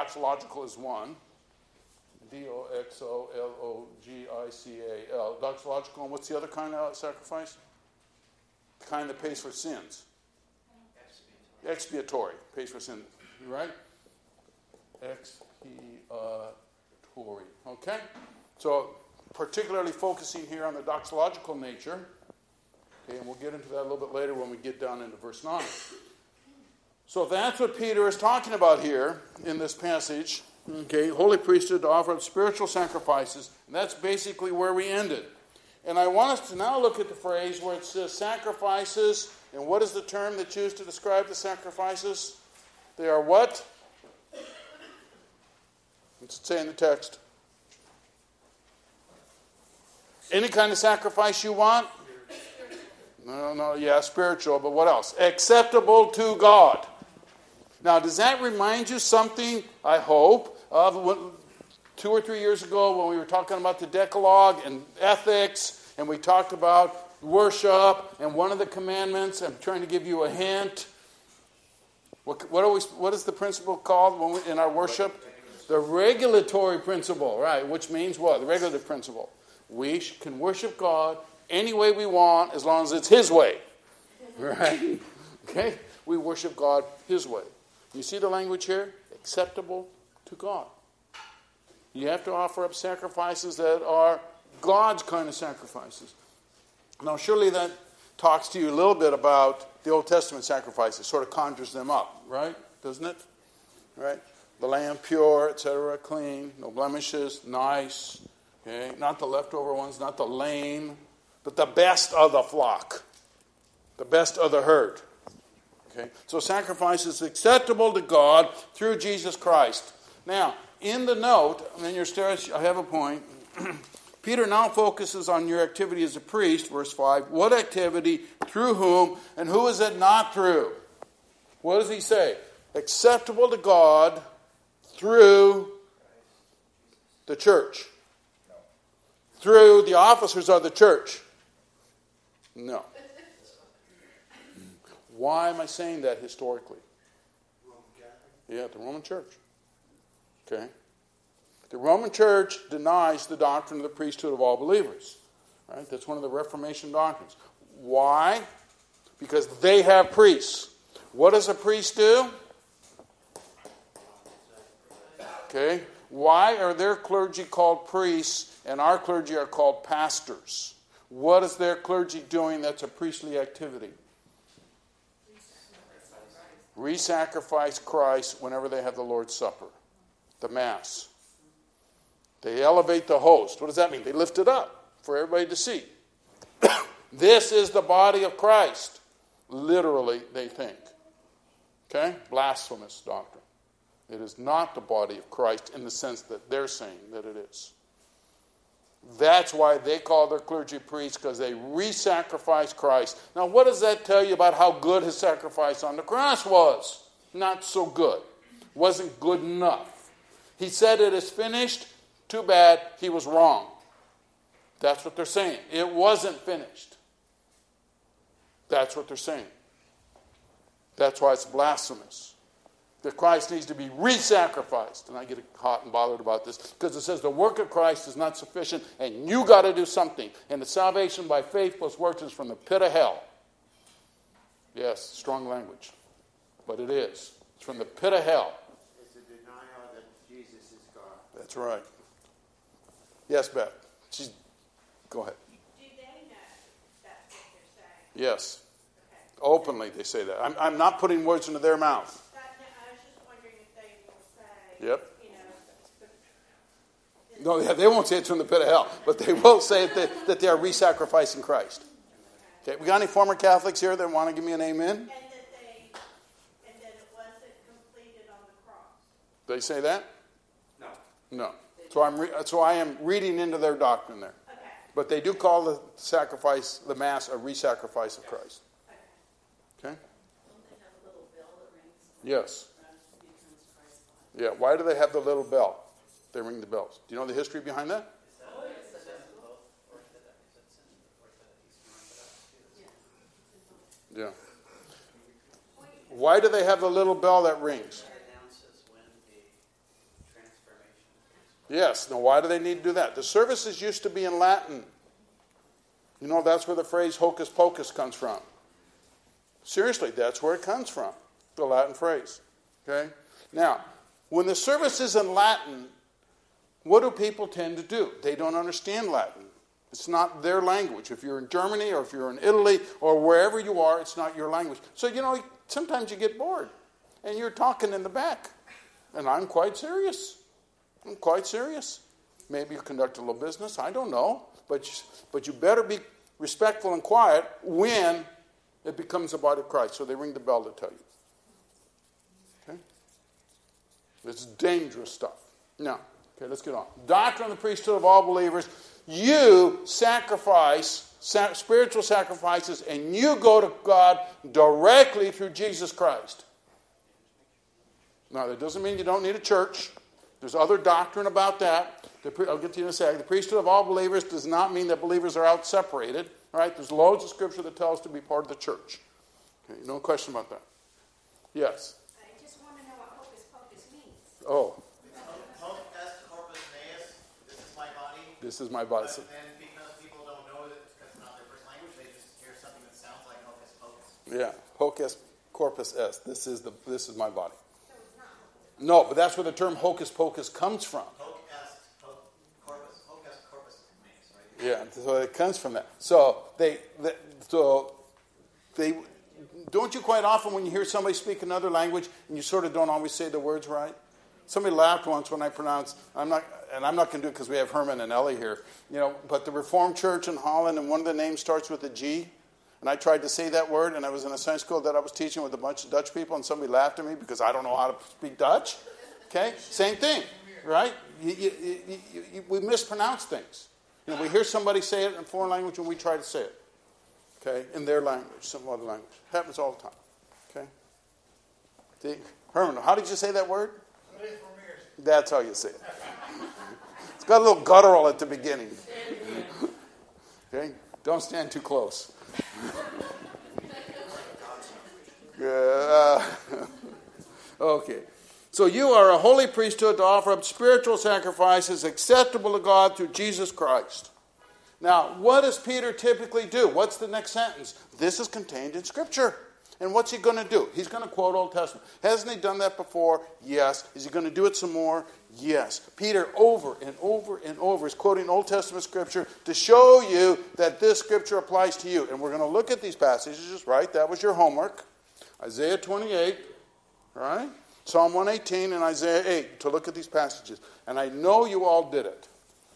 doxological is one. Doxological. Doxological, and what's the other kind of sacrifice? The kind that pays for sins. Expiatory. Pays for sin. Right? Expiatory. Okay? So, particularly focusing here on the doxological nature. Okay, and we'll get into that a little bit later when we get down into verse 9. So that's what Peter is talking about here in this passage. Okay, holy priesthood to offer up spiritual sacrifices. And that's basically where we ended. And I want us to now look at the phrase where it says sacrifices. And what is the term that's used to describe the sacrifices? They are what? What's it say in the text? Any kind of sacrifice you want? No, spiritual, but what else? Acceptable to God. Now, does that remind you something, I hope, of 2 or 3 years ago when we were talking about the Decalogue and ethics, and we talked about worship, and one of the commandments, I'm trying to give you a hint. What is the principle called in our worship? The regulatory principle, right, which means what? The regulative principle. We can worship God any way we want as long as it's His way. Right? Okay? We worship God His way. You see the language here? Acceptable to God. You have to offer up sacrifices that are God's kind of sacrifices. Now, surely that talks to you a little bit about the Old Testament sacrifices, sort of conjures them up, right? Doesn't it? Right? The lamb pure, etc., clean, no blemishes, nice. Okay? Not the leftover ones, not the lame, but the best of the flock, the best of the herd. Okay? So sacrifice is acceptable to God through Jesus Christ. Now, in the note, in your stairs, I have a point. Peter now focuses on your activity as a priest, verse 5. What activity, through whom, and who is it not through? What does he say? Acceptable to God through the church. Through the officers of the church. No. Why am I saying that historically? Yeah, the Roman Church. Okay. The Roman Church denies the doctrine of the priesthood of all believers. Right? That's one of the Reformation doctrines. Why? Because they have priests. What does a priest do? Okay. Why are their clergy called priests and our clergy are called pastors? What is their clergy doing that's a priestly activity? Re-sacrifice Christ whenever they have the Lord's Supper, the Mass. They elevate the host. What does that mean? They lift it up for everybody to see. This is the body of Christ. Literally, they think. Okay? Blasphemous doctrine. It is not the body of Christ in the sense that they're saying that it is. That's why they call their clergy priests, because they re-sacrifice Christ. Now, what does that tell you about how good his sacrifice on the cross was? Not so good. Wasn't good enough. He said it is finished. Too bad he was wrong. That's what they're saying. It wasn't finished. That's what they're saying. That's why it's blasphemous. That Christ needs to be re-sacrificed. And I get hot and bothered about this because it says the work of Christ is not sufficient and you got to do something. And the salvation by faith plus works is from the pit of hell. Yes, strong language. But it is. It's from the pit of hell. It's a denial that Jesus is God. That's right. Yes, Beth. Go ahead. Do they know that's what they're saying? Yes. Okay. Openly they say that. I'm not putting words into their mouth. I was just wondering if they will say, Yep. you know. No, they won't say it's from the pit of hell, but they will say that they are re-sacrificing Christ. Okay, we got any former Catholics here that want to give me an amen? And that it wasn't completed on the cross. They say that? No. No. So I am reading into their doctrine there. Okay. But they do call the sacrifice, the Mass, a re-sacrifice of Christ. Okay? Don't they have a little bell that rings? Yes. Becomes Christ's body? Yeah. Why do they have the little bell? They ring the bells. Do you know the history behind that? Yeah. Why do they have the little bell that rings? It announces when the Yes. Now, why do they need to do that? The services used to be in Latin. You know, that's where the phrase hocus pocus comes from. Seriously, that's where it comes from, the Latin phrase. Okay? Now, when the service is in Latin, what do people tend to do? They don't understand Latin. It's not their language. If you're in Germany or if you're in Italy or wherever you are, it's not your language. So, you know, sometimes you get bored and you're talking in the back. And I'm quite serious. I'm quite serious. Maybe you conduct a little business. I don't know. But you better be respectful and quiet when it becomes the body of Christ. So they ring the bell to tell you. Okay? It's dangerous stuff. Now, okay, let's get on. Doctrine of the priesthood of all believers. You sacrifice spiritual sacrifices, and you go to God directly through Jesus Christ. Now, that doesn't mean you don't need a church. There's other doctrine about that. I'll get to you in a second. The priesthood of all believers does not mean that believers are out separated. All right? There's loads of scripture that tells us to be part of the church. Okay, no question about that. Yes? I just want to know what hocus pocus means. Oh. Hoc est corpus meus, this is my body. This is my body. But then because people don't know that because it's not their first language, they just hear something that sounds like hocus pocus. Yeah. Hocus corpus est. This is my body. No, but that's where the term hocus pocus comes from. Hoc est corpus meus, right? Yeah, so it comes from that. So they don't you quite often when you hear somebody speak another language and you sort of don't always say the words right? Somebody laughed once when I pronounced. I'm not going to do it because we have Herman and Ellie here. You know, but the Reformed Church in Holland, and one of the names starts with a G. And I tried to say that word, and I was in a Sunday school that I was teaching with a bunch of Dutch people, and somebody laughed at me because I don't know how to speak Dutch. Okay? Same thing, right? We mispronounce things. You know, we hear somebody say it in a foreign language, and we try to say it. Okay? In their language, some other language. Happens all the time. Okay? See? Herman, how did you say that word? That's how you say it. It's got a little guttural at the beginning. Okay? Don't stand too close. Okay. So you are a holy priesthood to offer up spiritual sacrifices acceptable to God through Jesus Christ. Now, what does Peter typically do? What's the next sentence? This is contained in Scripture. And what's he going to do? He's going to quote Old Testament. Hasn't he done that before? Yes. Is he going to do it some more? Yes. Peter over and over and over is quoting Old Testament Scripture to show you that this Scripture applies to you. And we're going to look at these passages, right? That was your homework. Isaiah 28, right? Psalm 118 and Isaiah 8 to look at these passages. And I know you all did it.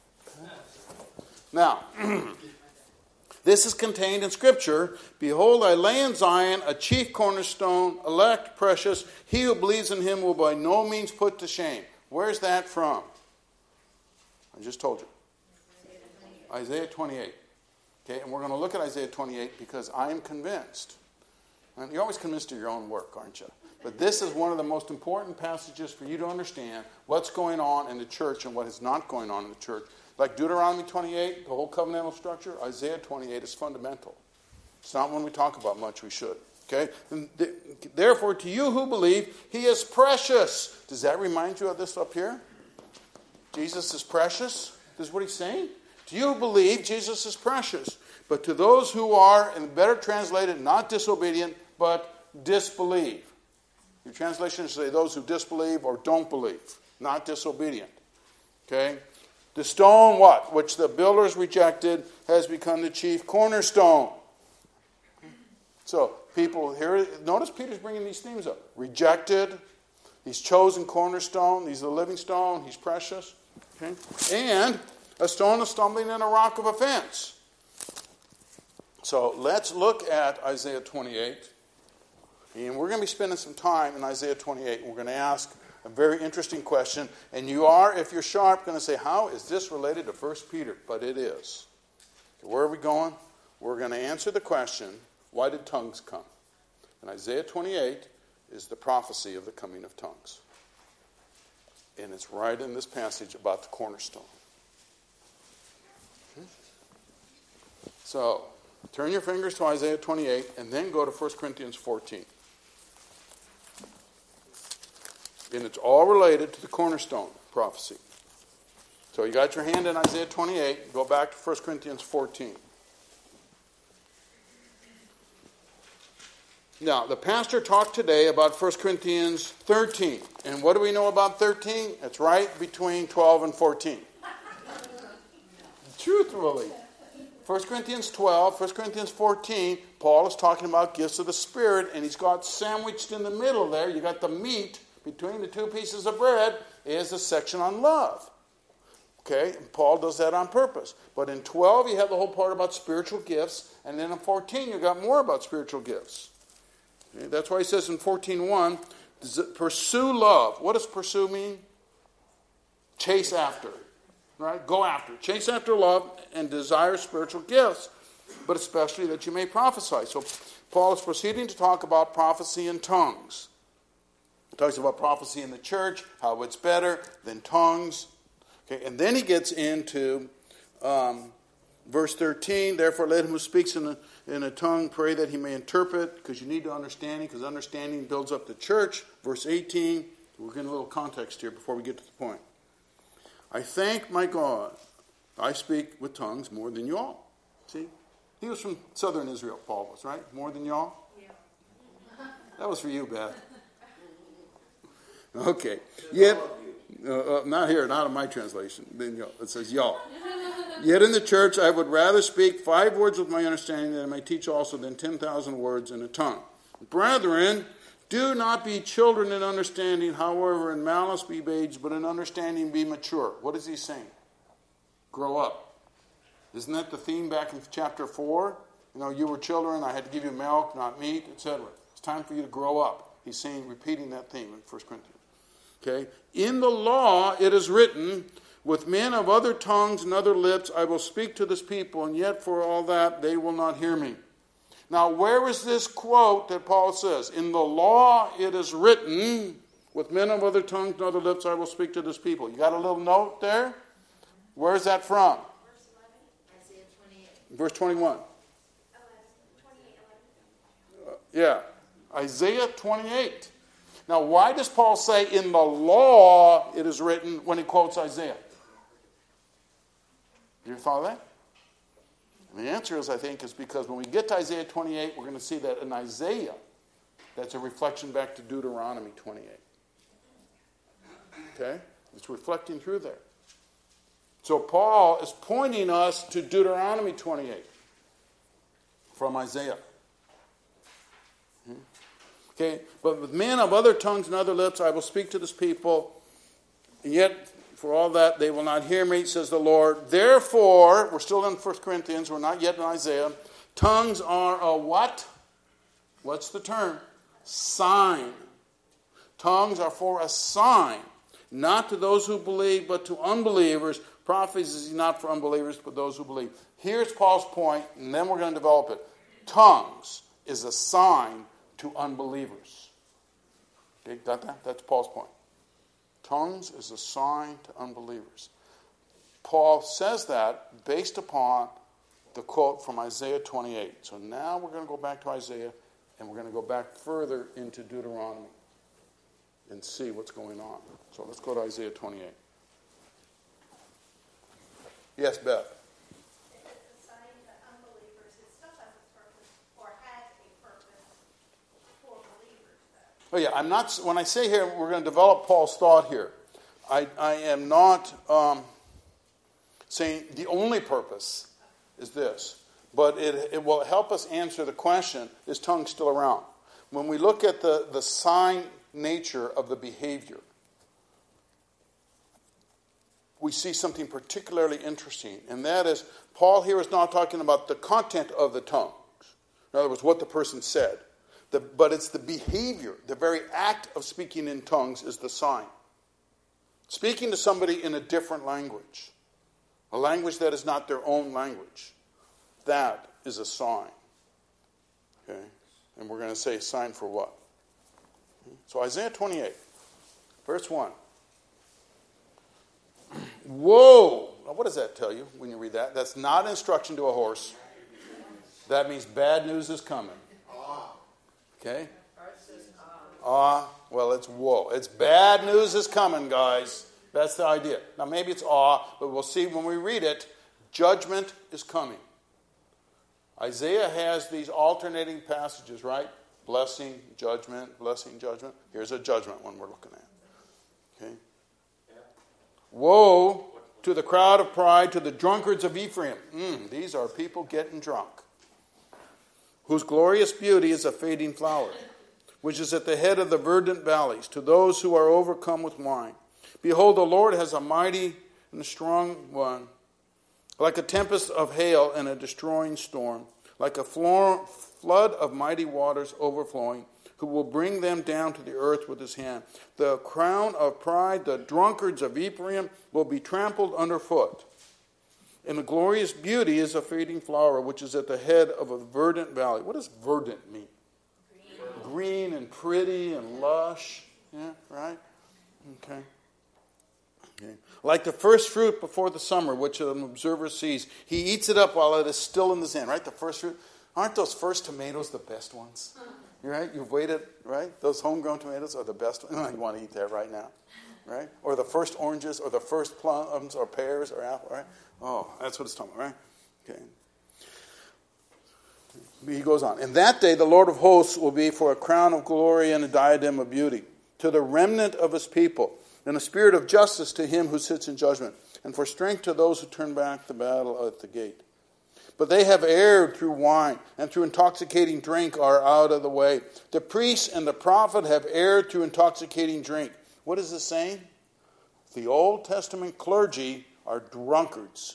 Now, this is contained in Scripture. Behold, I lay in Zion a chief cornerstone, elect, precious. He who believes in him will by no means put to shame. Where's that from? I just told you. Isaiah 28. Okay, and we're going to look at Isaiah 28 because I am convinced. And you're always convinced of your own work, aren't you? But this is one of the most important passages for you to understand what's going on in the church and what is not going on in the church. Like Deuteronomy 28, the whole covenantal structure, Isaiah 28 is fundamental. It's not one we talk about much, we should. Okay? Therefore, to you who believe, he is precious. Does that remind you of this up here? Jesus is precious? This is what he's saying? To you who believe, Jesus is precious. But to those who are, and better translated, not disobedient, but disbelieve. Your translations say those who disbelieve or don't believe, not disobedient. Okay? The stone, what? Which the builders rejected has become the chief cornerstone. So, people here, notice Peter's bringing these themes up. Rejected, he's chosen cornerstone, he's the living stone, he's precious. Okay? And a stone of stumbling and a rock of offense. So, let's look at Isaiah 28. And we're going to be spending some time in Isaiah 28. We're going to ask a very interesting question. And you are, if you're sharp, going to say, how is this related to 1 Peter? But it is. Where are we going? We're going to answer the question, why did tongues come? And Isaiah 28 is the prophecy of the coming of tongues. And it's right in this passage about the cornerstone. Okay? So, turn your fingers to Isaiah 28 and then go to 1 Corinthians 14. And it's all related to the cornerstone prophecy. So you got your hand in Isaiah 28. Go back to 1 Corinthians 14. Now, the pastor talked today about 1 Corinthians 13. And what do we know about 13? It's right between 12 and 14. Truthfully. 1 Corinthians 12, 1 Corinthians 14, Paul is talking about gifts of the Spirit, and he's got sandwiched in the middle there, you got the meat between the two pieces of bread, is a section on love. Okay, and Paul does that on purpose. But in 12, you have the whole part about spiritual gifts, and then in 14, you got more about spiritual gifts. Okay, that's why he says in 14:1, pursue love. What does pursue mean? Chase after. Right? Go after. Chase after love and desire spiritual gifts, but especially that you may prophesy. So Paul is proceeding to talk about prophecy in tongues. He talks about prophecy in the church, how it's better than tongues. Okay, and then he gets into verse 13. Therefore, let him who speaks in a tongue pray that he may interpret, because you need to understanding, because understanding builds up the church. Verse 18. We're getting a little context here before we get to the point. I thank my God, I speak with tongues more than you all. See? He was from southern Israel, Paul was, right? More than y'all? Yeah. That was for you, Beth. Okay. Yet, not here, not in my translation. It says y'all. Yet in the church I would rather speak 5 words with my understanding that I may teach also than 10,000 words in a tongue. Brethren, do not be children in understanding, however, in malice be babes, but in understanding be mature. What is he saying? Grow up. Isn't that the theme back in chapter 4? You were children, I had to give you milk, not meat, etc. It's time for you to grow up. He's saying, repeating that theme in 1 Corinthians. Okay? In the law it is written, with men of other tongues and other lips I will speak to this people, and yet for all that they will not hear me. Now, where is this quote that Paul says? In the law it is written, with men of other tongues and other lips I will speak to this people. You got a little note there? Where is that from? Verse 11. Isaiah 28. Verse 21. 28, 11. Yeah. Isaiah 28. Now, why does Paul say in the law it is written when he quotes Isaiah? Do you follow that? And the answer is, I think, is because when we get to Isaiah 28, we're going to see that in Isaiah, that's a reflection back to Deuteronomy 28. Okay? It's reflecting through there. So Paul is pointing us to Deuteronomy 28 from Isaiah. Okay? But with men of other tongues and other lips I will speak to this people, and yet for all that they will not hear me, says the Lord. Therefore, we're still in 1 Corinthians, we're not yet in Isaiah. Tongues are a what? What's the term? Sign. Tongues are for a sign, not to those who believe, but to unbelievers. Prophecy is not for unbelievers, but those who believe. Here's Paul's point, and then we're going to develop it. Tongues is a sign to unbelievers. Okay, got that? That's Paul's point. Tongues is a sign to unbelievers. Paul says that based upon the quote from Isaiah 28. So now we're going to go back to Isaiah, and we're going to go back further into Deuteronomy and see what's going on. So let's go to Isaiah 28. Yes, Beth. It's a sign to unbelievers. It still has a purpose, or has a purpose for believers, though. Oh yeah, I'm not. When I say here, we're going to develop Paul's thought here. I am not saying the only purpose is this, but it will help us answer the question: is tongue still around? When we look at the sign nature of the behavior, we see something particularly interesting, and that is Paul here is not talking about the content of the tongues. In other words, what the person said. But it's the behavior, the very act of speaking in tongues is the sign. Speaking to somebody in a different language, a language that is not their own language, that is a sign. Okay? And we're going to say sign for what? So Isaiah 28, verse 1. Whoa! Now what does that tell you when you read that? That's not instruction to a horse. That means bad news is coming. Okay? Well, it's whoa. It's bad news is coming, guys. That's the idea. Now maybe it's awe, but we'll see when we read it. Judgment is coming. Isaiah has these alternating passages, right? Blessing, judgment, blessing, judgment. Here's a judgment one we're looking at. Okay. Woe to the crowd of pride, to the drunkards of Ephraim. These are people getting drunk. Whose glorious beauty is a fading flower, which is at the head of the verdant valleys, to those who are overcome with wine. Behold, the Lord has a mighty and a strong one, like a tempest of hail and a destroying storm, like a flood of mighty waters overflowing, who will bring them down to the earth with his hand. The crown of pride, the drunkards of Ephraim, will be trampled underfoot. And the glorious beauty is a fading flower, which is at the head of a verdant valley. What does verdant mean? Green and pretty and lush. Yeah, right? Okay. Like the first fruit before the summer, which an observer sees. He eats it up while it is still in the sand, right? The first fruit. Aren't those first tomatoes the best ones? Right? You've waited, right? Those homegrown tomatoes are the best ones. You want to eat that right now, right? Or the first oranges, or the first plums, or pears, or apple, right? Oh, that's what it's talking about, right? Okay. He goes on. In that day, the Lord of hosts will be for a crown of glory and a diadem of beauty to the remnant of his people, and a spirit of justice to him who sits in judgment, and for strength to those who turn back the battle at the gate. But they have erred through wine, and through intoxicating drink are out of the way. The priest and the prophet have erred through intoxicating drink. What is this saying? The Old Testament clergy are drunkards.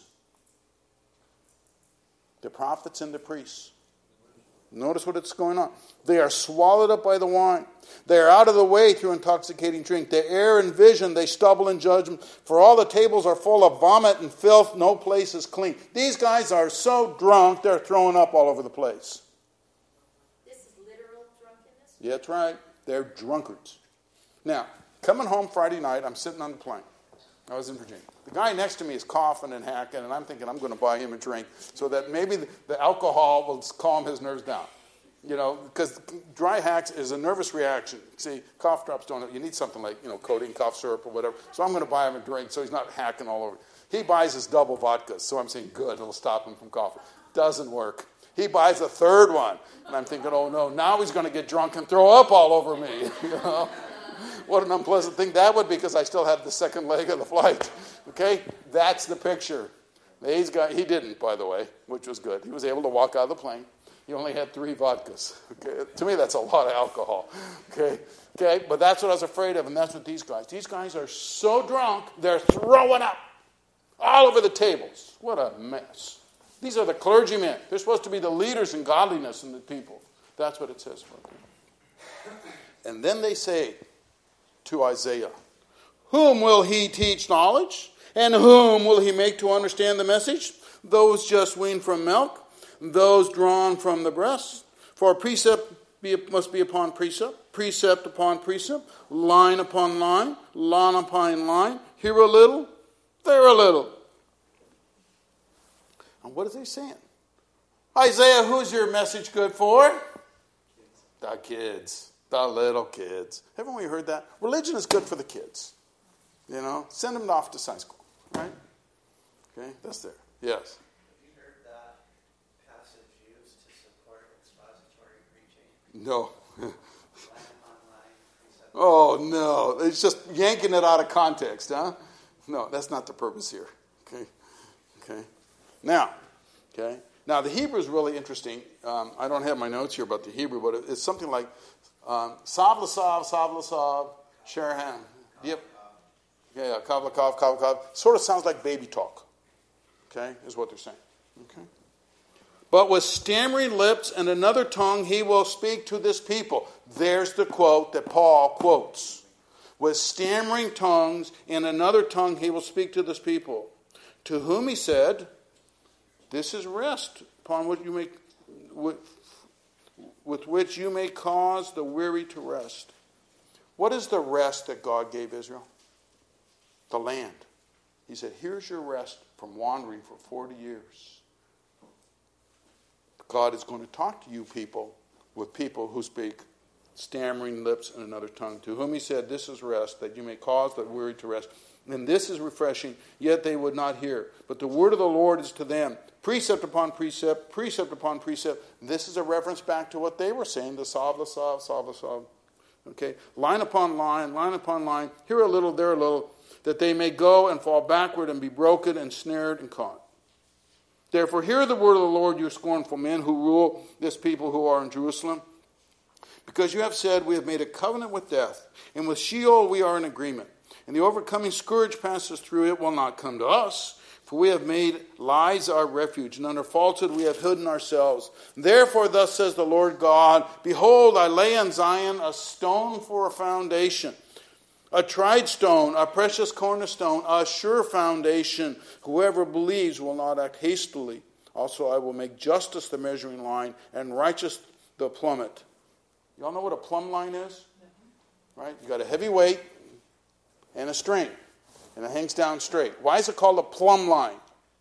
The prophets and the priests. Notice what's going on. They are swallowed up by the wine. They are out of the way through intoxicating drink. They err in vision. They stumble in judgment. For all the tables are full of vomit and filth. No place is clean. These guys are so drunk, they're throwing up all over the place. This is literal drunkenness? Yeah, that's right. They're drunkards. Now, coming home Friday night, I'm sitting on the plane. I was in Virginia. The guy next to me is coughing and hacking, and I'm thinking I'm going to buy him a drink so that maybe the alcohol will calm his nerves down. You know, because dry hacks is a nervous reaction. See, cough drops don't. You need something like, codeine, cough syrup, or whatever. So I'm going to buy him a drink so he's not hacking all over. He buys his double vodkas, so I'm saying, good, it'll stop him from coughing. Doesn't work. He buys a third one, and I'm thinking, oh no, now he's going to get drunk and throw up all over me. What an unpleasant thing that would be, because I still have the second leg of the flight. Okay, that's the picture. He didn't, by the way, which was good. He was able to walk out of the plane. He only had 3 vodkas. Okay, to me, that's a lot of alcohol. Okay, but that's what I was afraid of, and that's what these guys are so drunk, they're throwing up all over the tables. What a mess. These are the clergymen. They're supposed to be the leaders in godliness in the people. That's what it says for them. And then they say to Isaiah, whom will he teach knowledge? And whom will he make to understand the message? Those just weaned from milk, those drawn from the breast. For precept must be upon precept, precept upon precept, line upon line, line upon line, here a little, there a little. And what is he saying? Isaiah, who's your message good for? The kids. The little kids. Haven't we heard that? Religion is good for the kids. Send them off to Sunday school. Right? Okay, that's there. Yes. Have you heard that passage used to support expository preaching? No. Line upon line, precept. Oh, no. It's just yanking it out of context, huh? No, that's not the purpose here. Okay. Now, the Hebrew is really interesting. I don't have my notes here about the Hebrew, but it's something like sav lasav, sherahan. Yep. Yeah, kav lakav. Sort of sounds like baby talk. Okay, is what they're saying. Okay. But with stammering lips and another tongue he will speak to this people. There's the quote that Paul quotes. With stammering tongues and another tongue he will speak to this people. To whom he said, this is rest upon which you may, with which you may cause the weary to rest. What is the rest that God gave Israel? The land. He said, here's your rest from wandering for 40 years. God is going to talk to you people with people who speak stammering lips, and another tongue. To whom he said, this is rest, that you may cause the weary to rest. And this is refreshing, yet they would not hear. But the word of the Lord is to them, precept upon precept, precept upon precept. This is a reference back to what they were saying, the salve, the salve, salve, the salve. Okay, line upon line, here a little, there a little, that they may go and fall backward and be broken and snared and caught. Therefore, hear the word of the Lord, you scornful men who rule this people who are in Jerusalem. Because you have said, we have made a covenant with death, and with Sheol we are in agreement. And the overcoming scourge passes through, it will not come to us. For we have made lies our refuge, and under falsehood we have hidden ourselves. Therefore thus says the Lord God, behold, I lay on Zion a stone for a foundation, a tried stone, a precious cornerstone, a sure foundation. Whoever believes will not act hastily. Also I will make justice the measuring line, and righteous the plummet. Y'all know what a plumb line is? Right? You got a heavy weight and a string, and it hangs down straight. Why is it called a plumb line?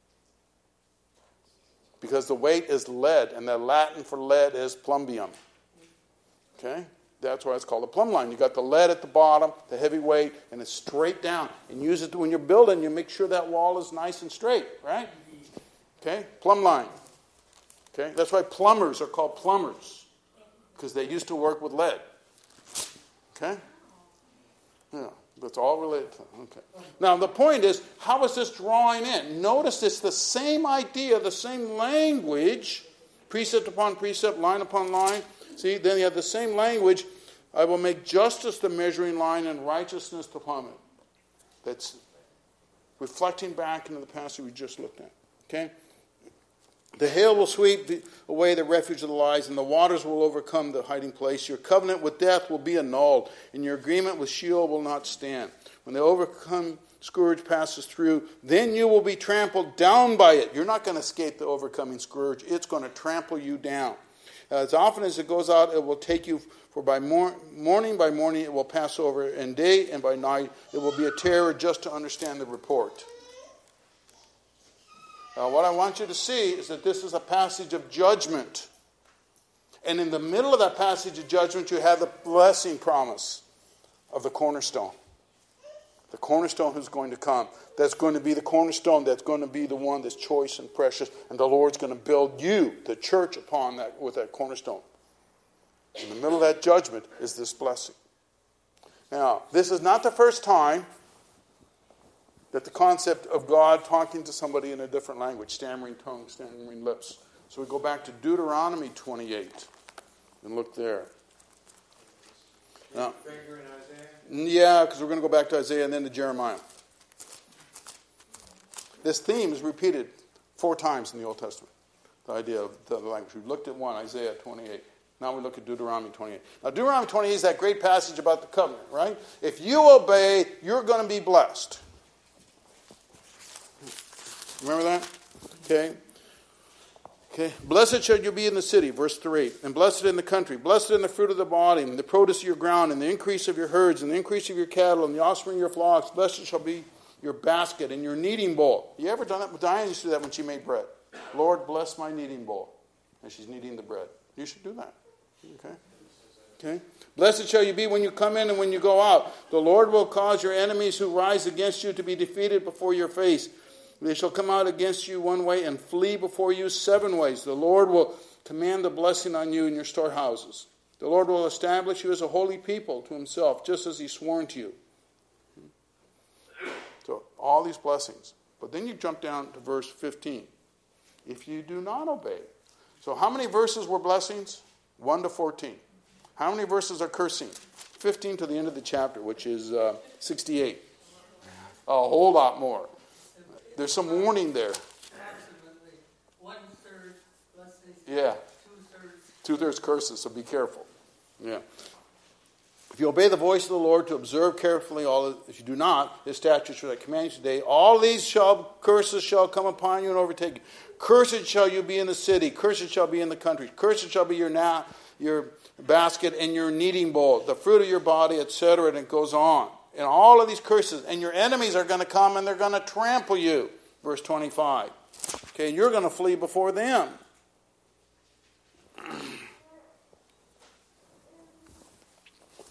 Because the weight is lead, and the Latin for lead is plumbium. Okay? That's why it's called a plumb line. You got the lead at the bottom, the heavy weight, and it's straight down. And use it when you're building, you make sure that wall is nice and straight, right? Okay? Plumb line. Okay? That's why plumbers are called plumbers, because they used to work with lead. Okay? Yeah. That's all related to. Okay. Now, the point is, how is this drawing in? Notice it's the same idea, the same language, precept upon precept, line upon line. See, then you have the same language. I will make justice the measuring line and righteousness the plummet. That's reflecting back into the passage we just looked at. Okay? The hail will sweep away the refuge of the lies, and the waters will overcome the hiding place. Your covenant with death will be annulled, and your agreement with Sheol will not stand. When the overcome scourge passes through, then you will be trampled down by it. You're not going to escape the overcoming scourge. It's going to trample you down. As often as it goes out, it will take you, for by morning by morning it will pass over, and day and by night it will be a terror just to understand the report. Now, what I want you to see is that this is a passage of judgment. And in the middle of that passage of judgment, you have the blessing promise of the cornerstone. The cornerstone who's going to come. That's going to be the cornerstone. That's going to be the one that's choice and precious. And the Lord's going to build you, the church, upon that with that cornerstone. In the middle of that judgment is this blessing. Now, this is not the first time that the concept of God talking to somebody in a different language, stammering tongue, stammering lips. So we go back to Deuteronomy 28 and look there. Now, yeah, because we're going to go back to Isaiah and then to Jeremiah. This theme is repeated 4 times in the Old Testament, the idea of the language. We looked at one, Isaiah 28. Now we look at Deuteronomy 28. Now Deuteronomy 28 is that great passage about the covenant, right? If you obey, you're going to be blessed. Remember that? Okay. Blessed shall you be in the city, verse 3, and blessed in the country, blessed in the fruit of the body, and the produce of your ground, and the increase of your herds, and the increase of your cattle, and the offspring of your flocks. Blessed shall be your basket and your kneading bowl. You ever done that? Diane used to do that when she made bread. Lord, bless my kneading bowl. And she's kneading the bread. You should do that. Okay. Blessed shall you be when you come in and when you go out. The Lord will cause your enemies who rise against you to be defeated before your face. They shall come out against you one way and flee before you 7 ways. The Lord will command the blessing on you in your storehouses. The Lord will establish you as a holy people to himself, just as he sworn to you. So, all these blessings. But then you jump down to verse 15. If you do not obey. So, how many verses were blessings? 1 to 14. How many verses are cursing? 15 to the end of the chapter, which is 68. A whole lot more. There's some warning there. Approximately 1/3 blessings. Yeah. 2/3. 2/3 curses, so be careful. Yeah. If you obey the voice of the Lord to observe carefully if you do not, his statutes that I command you today, all these curses shall come upon you and overtake you. Cursed shall you be in the city, cursed shall be in the country, cursed shall be your basket and your kneading bowl, the fruit of your body, etc. And it goes on. And all of these curses, and your enemies are going to come and they're going to trample you. Verse 25. Okay, you're going to flee before them.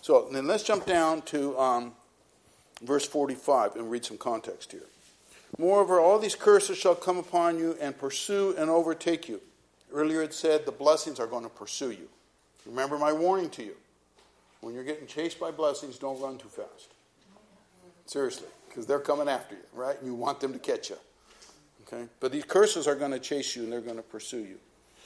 So then let's jump down to verse 45 and read some context here. Moreover, all these curses shall come upon you and pursue and overtake you. Earlier it said the blessings are going to pursue you. Remember my warning to you. When you're getting chased by blessings, don't run too fast. Seriously, because they're coming after you, right? And you want them to catch you. Okay? But these curses are going to chase you and they're going to pursue you.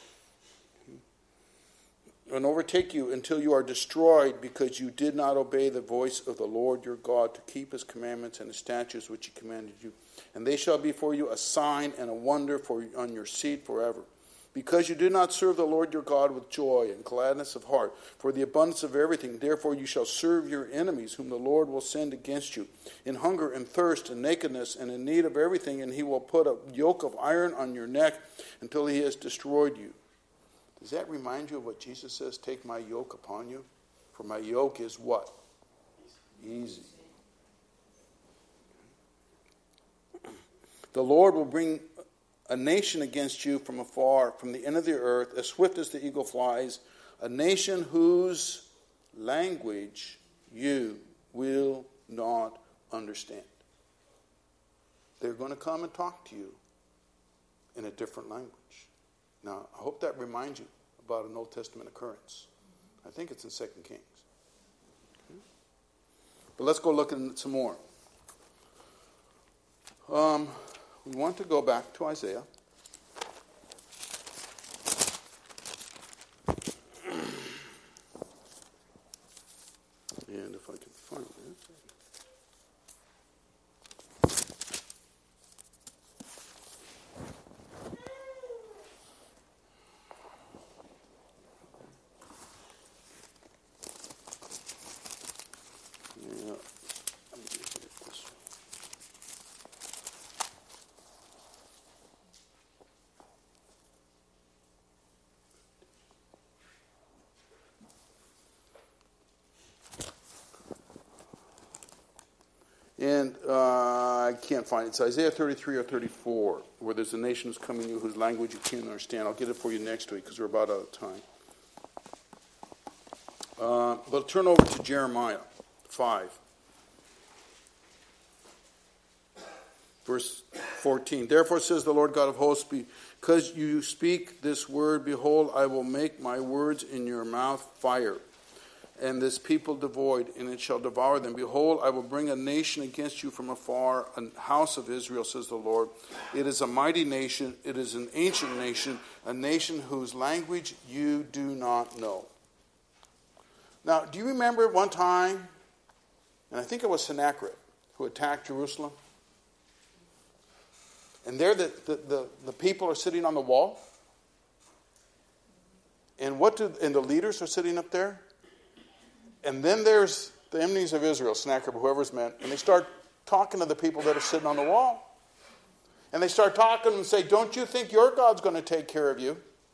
And overtake you until you are destroyed because you did not obey the voice of the Lord your God to keep his commandments and his statutes which he commanded you. And they shall be for you a sign and a wonder on your seed forever. Because you did not serve the Lord your God with joy and gladness of heart, for the abundance of everything, therefore you shall serve your enemies, whom the Lord will send against you, in hunger and thirst and nakedness and in need of everything, and he will put a yoke of iron on your neck until he has destroyed you. Does that remind you of what Jesus says? Take my yoke upon you. For my yoke is what? Easy. The Lord will bring a nation against you from afar, from the end of the earth, as swift as the eagle flies, a nation whose language you will not understand. They're going to come and talk to you in a different language. Now, I hope that reminds you about an Old Testament occurrence. I think it's in 2 Kings. Okay. But let's go look at some more. We want to go back to Isaiah. And if I can find it. Yeah. Let me get this one. And I can't find it. It's Isaiah 33 or 34, where there's a nation who's coming to you whose language you can't understand. I'll get it for you next week because we're about out of time. But turn over to Jeremiah 5. Verse 14. Therefore says the Lord God of hosts, because you speak this word, behold, I will make my words in your mouth fire, and this people devoid, and it shall devour them. Behold, I will bring a nation against you from afar, a house of Israel, says the Lord. It is a mighty nation, it is an ancient nation, a nation whose language you do not know. Now, do you remember one time, and I think it was Sennacherib, who attacked Jerusalem? And there the people are sitting on the wall. And the leaders are sitting up there. And then there's the enemies of Israel, Sennacherib, whoever's meant, and they start talking to the people that are sitting on the wall. And they start talking and say, don't you think your God's going to take care of you?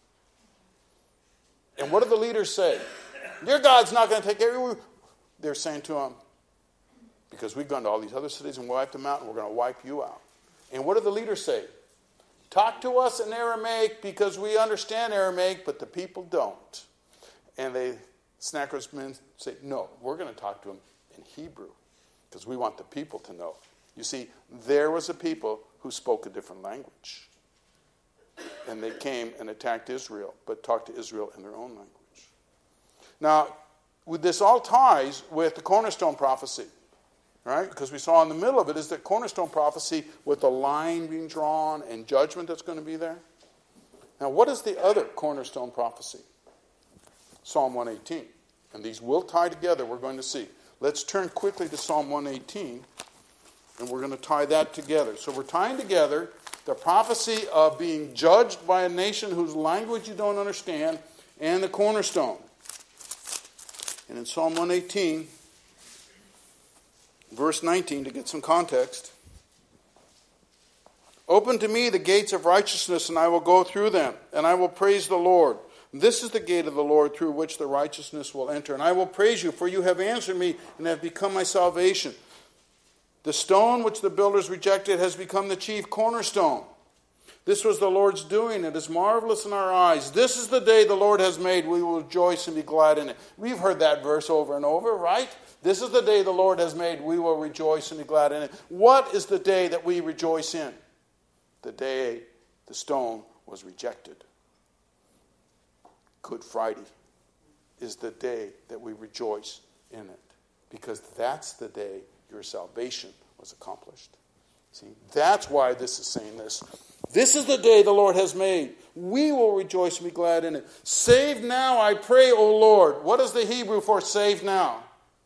And what do the leaders say? Your God's not going to take care of you. They're saying to them, because we've gone to all these other cities and wiped them out, and we're going to wipe you out. And what do the leaders say? Talk to us in Aramaic because we understand Aramaic, but the people don't. And Sennacherib's men say, no, we're going to talk to them in Hebrew because we want the people to know. You see, there was a people who spoke a different language. And they came and attacked Israel, but talked to Israel in their own language. Now, this all ties with the cornerstone prophecy, right? Because we saw in the middle of it is the cornerstone prophecy with the line being drawn and judgment that's going to be there. Now, what is the other cornerstone prophecy? Psalm 118. And these will tie together, we're going to see. Let's turn quickly to Psalm 118, and we're going to tie that together. So we're tying together the prophecy of being judged by a nation whose language you don't understand and the cornerstone. And in Psalm 118, verse 19, to get some context, open to me the gates of righteousness, and I will go through them, and I will praise the Lord. This is the gate of the Lord through which the righteousness will enter. And I will praise you, for you have answered me and have become my salvation. The stone which the builders rejected has become the chief cornerstone. This was the Lord's doing. It is marvelous in our eyes. This is the day the Lord has made. We will rejoice and be glad in it. We've heard that verse over and over, right? This is the day the Lord has made. We will rejoice and be glad in it. What is the day that we rejoice in? The day the stone was rejected. Good Friday is the day that we rejoice in it. Because that's the day your salvation was accomplished. See, that's why this is saying this. This is the day the Lord has made. We will rejoice and be glad in it. Save now, I pray, O Lord. What is the Hebrew for save now?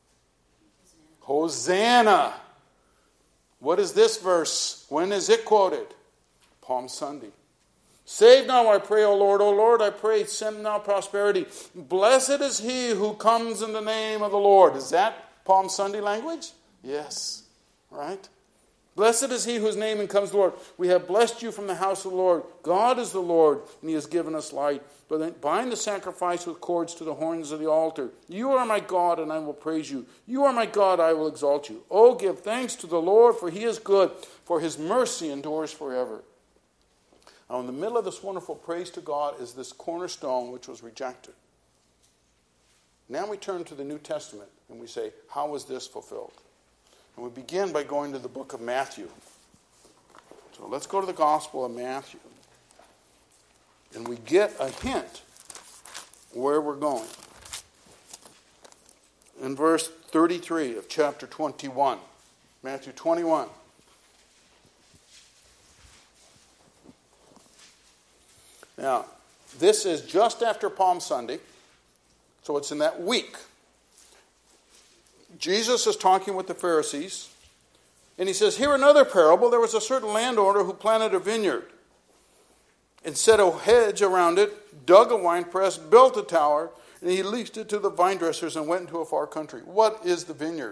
Hosanna. What is this verse? When is it quoted? Palm Sunday. Save now, I pray, O Lord. O Lord, I pray, send now prosperity. Blessed is he who comes in the name of the Lord. Is that Palm Sunday language? Yes. Right? Blessed is he whose name comes the Lord. We have blessed you from the house of the Lord. God is the Lord, and he has given us light. But then bind the sacrifice with cords to the horns of the altar. You are my God, and I will praise you. You are my God, I will exalt you. Oh, give thanks to the Lord, for he is good, for his mercy endures forever. Now, in the middle of this wonderful praise to God is this cornerstone which was rejected. Now we turn to the New Testament, and we say, how was this fulfilled? And we begin by going to the book of Matthew. So let's go to the Gospel of Matthew. And we get a hint where we're going. In verse 33 of chapter 21. Matthew 21. Now, this is just after Palm Sunday. So it's in that week. Jesus is talking with the Pharisees, and he says, here another parable. There was a certain landowner who planted a vineyard and set a hedge around it, dug a winepress, built a tower, and he leased it to the vine dressers and went into a far country. What is the vineyard?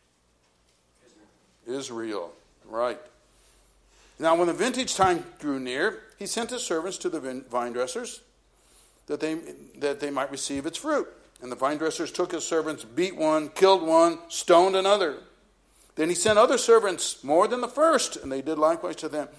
Israel. Right. Now, when the vintage time drew near, he sent his servants to the vine dressers that they might receive its fruit. And the vine dressers took his servants, beat one, killed one, stoned another. Then he sent other servants more than the first, and they did likewise to them.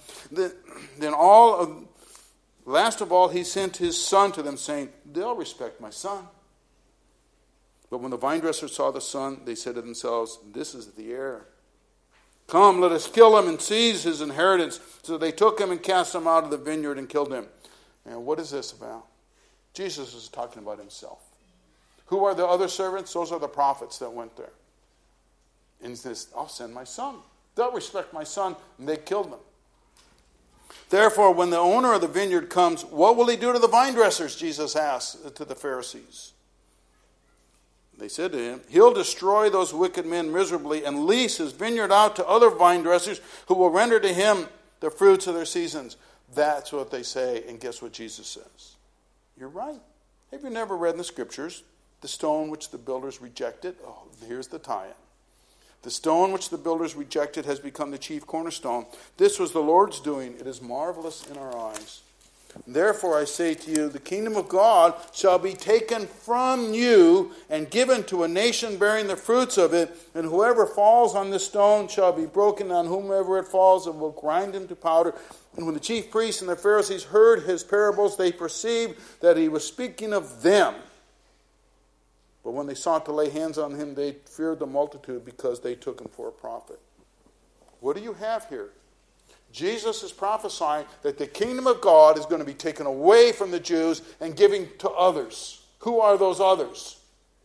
Last of all, he sent his son to them, saying, they'll respect my son. But when the vine dressers saw the son, they said to themselves, this is the heir. Come, let us kill him and seize his inheritance. So they took him and cast him out of the vineyard and killed him. And what is this about? Jesus is talking about himself. Who are the other servants? Those are the prophets that went there. And he says, I'll send my son. They'll respect my son. And they killed him. Therefore, when the owner of the vineyard comes, what will he do to the vine dressers? Jesus asked to the Pharisees. They said to him, he'll destroy those wicked men miserably and lease his vineyard out to other vine dressers who will render to him the fruits of their seasons. That's what they say. And guess what Jesus says? You're right. Have you never read in the scriptures, the stone which the builders rejected? Oh, here's the tie-in. The stone which the builders rejected has become the chief cornerstone. This was the Lord's doing. It is marvelous in our eyes. Therefore I say to you, the kingdom of God shall be taken from you and given to a nation bearing the fruits of it. And whoever falls on this stone shall be broken, on whomever it falls, and will grind him to powder. And when the chief priests and the Pharisees heard his parables, they perceived that he was speaking of them. But when they sought to lay hands on him, they feared the multitude because they took him for a prophet. What do you have here? Jesus is prophesying that the kingdom of God is going to be taken away from the Jews and given to others. Who are those others?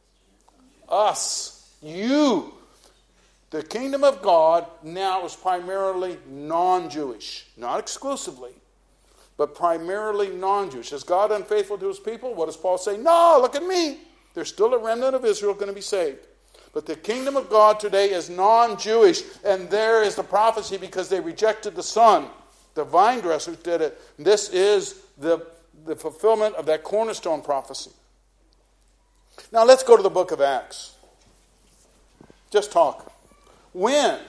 Us. You. The kingdom of God now is primarily non-Jewish. Not exclusively, but primarily non-Jewish. Is God unfaithful to his people? What does Paul say? No, look at me. There's still a remnant of Israel going to be saved. But the kingdom of God today is non-Jewish. And there is the prophecy because they rejected the Son. The vine dressers did it. This is the fulfillment of that cornerstone prophecy. Now let's go to the book of Acts. Just talk. When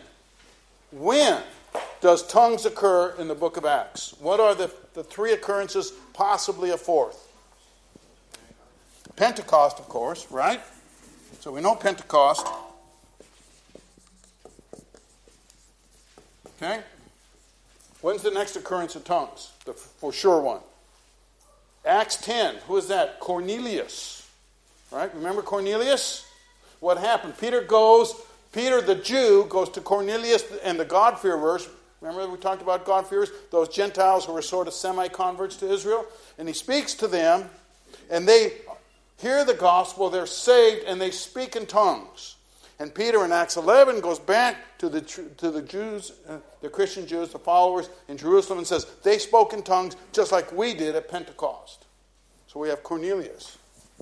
does tongues occur in the book of Acts? What are the three occurrences, possibly a fourth? Pentecost, of course, right? So we know Pentecost. Okay? When's the next occurrence of tongues? The for sure one. Acts 10. Who is that? Cornelius. Right? Remember Cornelius? What happened? Peter the Jew, goes to Cornelius and the God-fearers. Remember we talked about God-fearers? Those Gentiles who were sort of semi-converts to Israel. And he speaks to them, and they hear the gospel, they're saved, and they speak in tongues. And Peter in Acts 11 goes back to the Jews, the Christian Jews, the followers in Jerusalem, and says, they spoke in tongues just like we did at Pentecost. So we have Cornelius.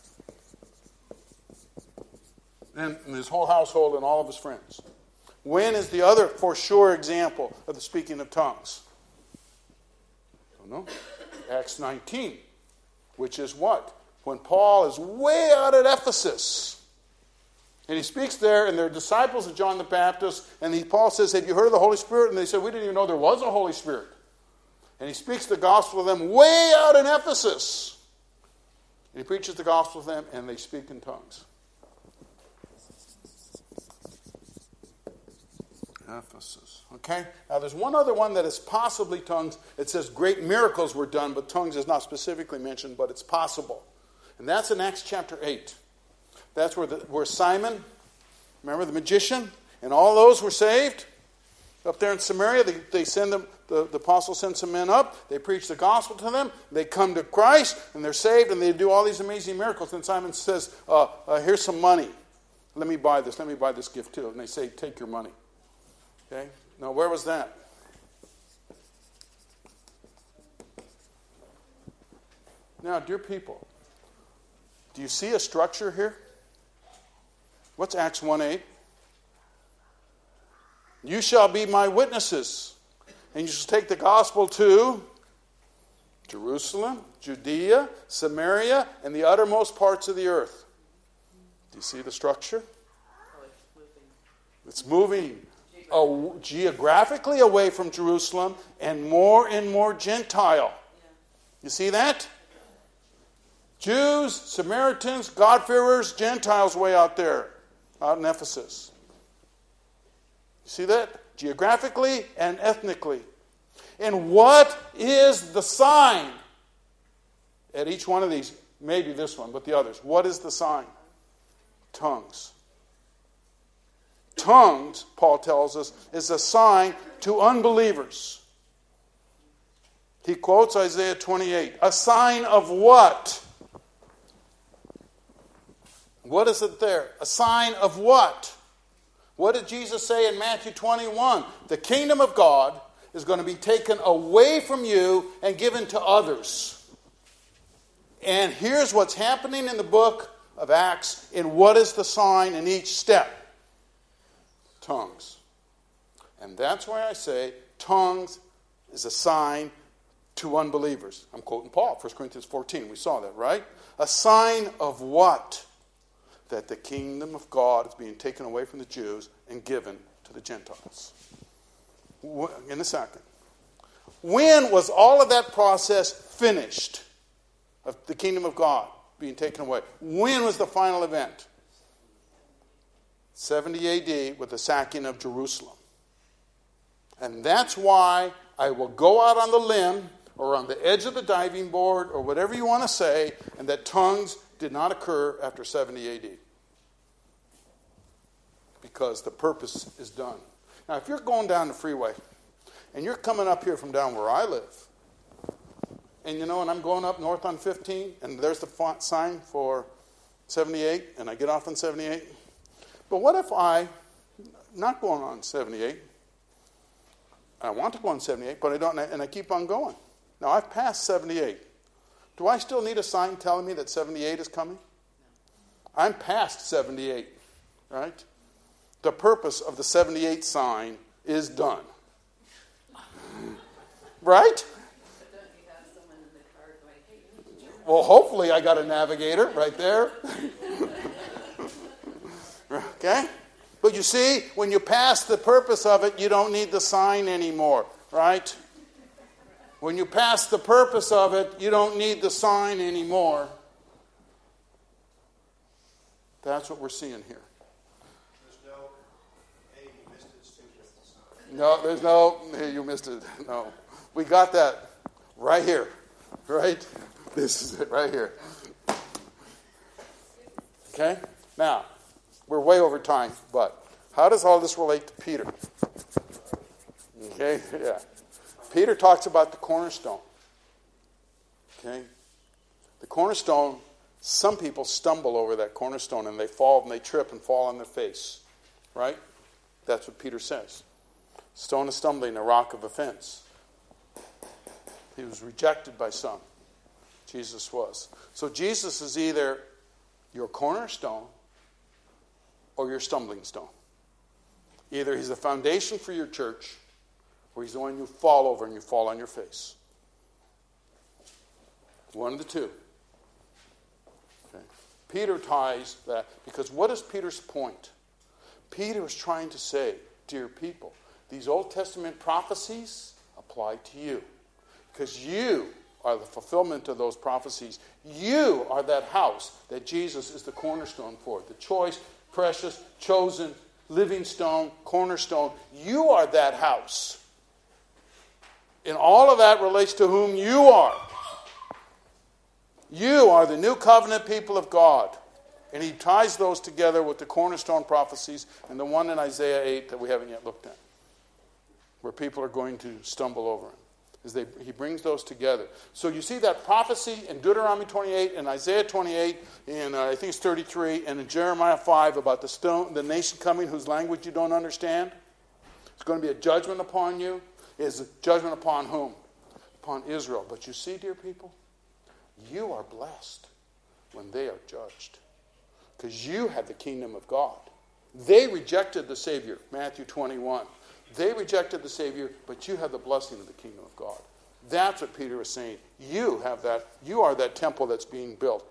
And his whole household and all of his friends. When is the other for sure example of the speaking of tongues? Don't know. Acts 19. Which is what? When Paul is way out at Ephesus. And he speaks there, and they're disciples of John the Baptist. And Paul says, have you heard of the Holy Spirit? And they said, we didn't even know there was a Holy Spirit. And he speaks the gospel to them way out in Ephesus. And he preaches the gospel to them, and they speak in tongues. Ephesus. Okay? Now there's one other one that is possibly tongues. It says great miracles were done, but tongues is not specifically mentioned, but it's possible. And that's in Acts chapter 8. That's where Simon, remember the magician, and all those were saved. Up there in Samaria, they send them, the apostles send some men up. They preach the gospel to them. They come to Christ, and they're saved, and they do all these amazing miracles. And Simon says, here's some money. Let me buy this gift too. And they say, take your money. Okay? Now, where was that? Now, dear people, do you see a structure here? What's Acts 1:8? You shall be my witnesses, and you shall take the gospel to Jerusalem, Judea, Samaria, and the uttermost parts of the earth. Do you see the structure? It's moving geographically away from Jerusalem and more Gentile. You see that? Jews, Samaritans, God-fearers, Gentiles way out there, out in Ephesus. You see that? Geographically and ethnically. And what is the sign at each one of these? Maybe this one, but the others. What is the sign? Tongues. Tongues, Paul tells us, is a sign to unbelievers. He quotes Isaiah 28. A sign of what? What is it there? A sign of what? What did Jesus say in Matthew 21? The kingdom of God is going to be taken away from you and given to others. And here's what's happening in the book of Acts, and what is the sign in each step? Tongues. And that's why I say tongues is a sign to unbelievers. I'm quoting Paul, 1 Corinthians 14. We saw that, right? A sign of what? That the kingdom of God is being taken away from the Jews and given to the Gentiles. In a second. When was all of that process finished? Of the kingdom of God being taken away. When was the final event? 70 AD with the sacking of Jerusalem. And that's why I will go out on the limb or on the edge of the diving board or whatever you want to say, and that tongues did not occur after 70 AD. Because the purpose is done. Now, if you're going down the freeway and you're coming up here from down where I live, and and I'm going up north on 15, and there's the sign for 78, and I get off on 78. But what if I'm not going on 78? I want to go on 78, but I don't, and I keep on going. Now, I've passed 78. Do I still need a sign telling me that 78 is coming? I'm past 78, right? The purpose of the 78 sign is done. Right? But don't you have someone in the car going, hey, you need to Well, hopefully I got a navigator right there. Okay? But you see, when you pass the purpose of it, you don't need the sign anymore, right? When you pass the purpose of it, you don't need the sign anymore. That's what we're seeing here. There's no, hey, you missed it, stupid. No, there's no, hey, you missed it. No. We got that right here. Right? This is it right here. Okay? Now, we're way over time, but how does all this relate to Peter? Okay? Yeah. Peter talks about the cornerstone. Okay? The cornerstone, some people stumble over that cornerstone and they fall and they trip and fall on their face. Right? That's what Peter says. Stone of stumbling, a rock of offense. He was rejected by some. Jesus was. So Jesus is either your cornerstone or your stumbling stone. Either he's the foundation for your church, or he's the one you fall over and you fall on your face. One of the two. Okay. Peter ties that, because what is Peter's point? Peter is trying to say, dear people, these Old Testament prophecies apply to you. Because you are the fulfillment of those prophecies. You are that house that Jesus is the cornerstone for. The choice, precious, chosen, living stone, cornerstone. You are that house. And all of that relates to whom you are. You are the new covenant people of God. And he ties those together with the cornerstone prophecies and the one in Isaiah 8 that we haven't yet looked at, where people are going to stumble over him. He brings those together. So you see that prophecy in Deuteronomy 28 and Isaiah 28 and I think it's 33 and in Jeremiah 5 about the nation coming whose language you don't understand. It's going to be a judgment upon you. Is a judgment upon whom? Upon Israel. But you see, dear people, you are blessed when they are judged. Because you have the kingdom of God. They rejected the Savior, Matthew 21. They rejected the Savior, but you have the blessing of the kingdom of God. That's what Peter is saying. You have that. You are that temple that's being built.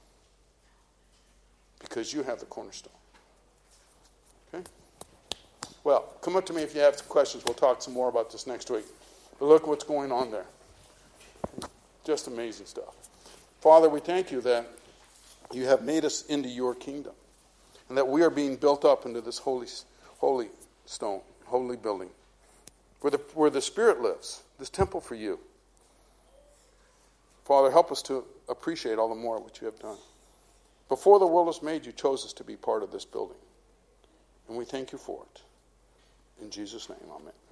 Because you have the cornerstone. Okay? Well, come up to me if you have some questions. We'll talk some more about this next week. But look what's going on there. Just amazing stuff. Father, we thank you that you have made us into your kingdom. And that we are being built up into this holy stone, holy building. Where the Spirit lives. This temple for you. Father, help us to appreciate all the more what you have done. Before the world was made, you chose us to be part of this building. And we thank you for it. In Jesus' name, amen.